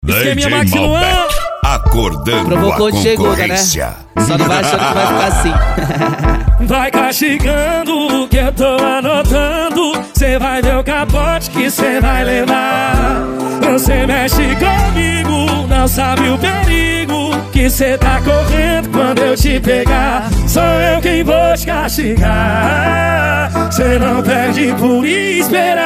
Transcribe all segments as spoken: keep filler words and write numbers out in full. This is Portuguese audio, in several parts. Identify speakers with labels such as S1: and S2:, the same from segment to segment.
S1: Esqueminha Max Luan.
S2: Acordando
S3: Provocou,
S2: a concorrência,
S3: né? Só não vai achando que vai ficar assim.
S1: Vai castigando que eu tô anotando. Cê vai ver o capote que cê vai levar. Você mexe comigo, não sabe o perigo que cê tá correndo quando eu te pegar. Sou eu quem vou te castigar. Cê não perde por esperar.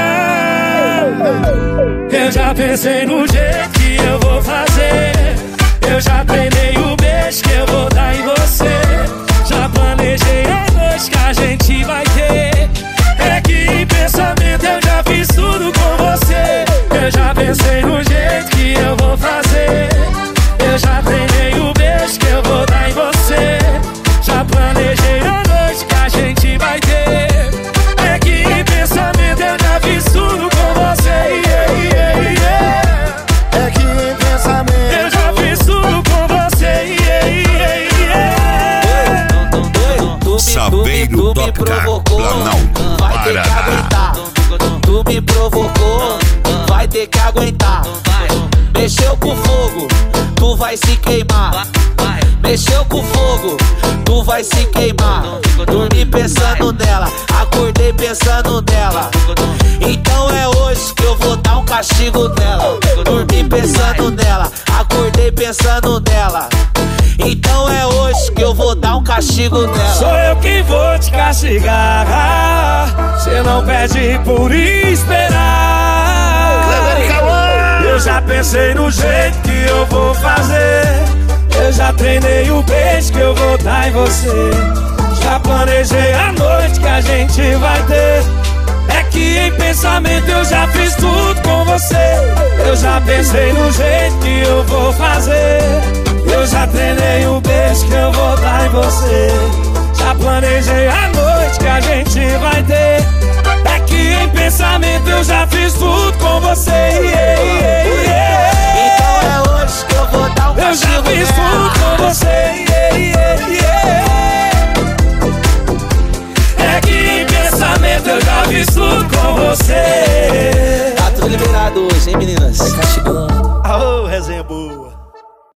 S1: Eu já pensei no jeito que eu vou fazer. Eu já treinei o beijo que eu vou dar em você. Já planejei a noite que a gente vai ter. É que em pensamento eu já fiz tudo com você. Eu já pensei no jeito que eu vou fazer. Eu já treinei o beijo que eu vou dar em você. Já planejei a noite que a gente vai ter. É que em pensamento eu já fiz tudo com você. Yeah, yeah, yeah.
S4: É que em pensamento
S1: eu já fiz tudo com você. Yeah, yeah, yeah.
S2: Sabeiro Topcar, Planalto,
S3: vai ter que aguentar. Tu me provocou, vai ter que aguentar. Mexeu com fogo, tu vai se queimar. Mexeu com fogo, tu vai se queimar. Dormi pensando nela, acordei pensando nela. Então é hoje que eu vou dar um castigo nela. Dormi pensando nela, acordei pensando nela. Então é hoje que eu vou dar um castigo nela.
S1: Sou eu que vou te castigar. Cê não pede por esperar. Eu já pensei no jeito que eu vou fazer. Eu já treinei o beijo que eu vou dar em você. Já planejei a noite que a gente vai ter. É que em pensamento eu já fiz tudo com você. Eu já pensei no jeito que eu vou fazer. Eu já treinei o beijo que eu vou dar em você. Já planejei a noite que a gente vai ter. É que em pensamento eu já fiz tudo com você.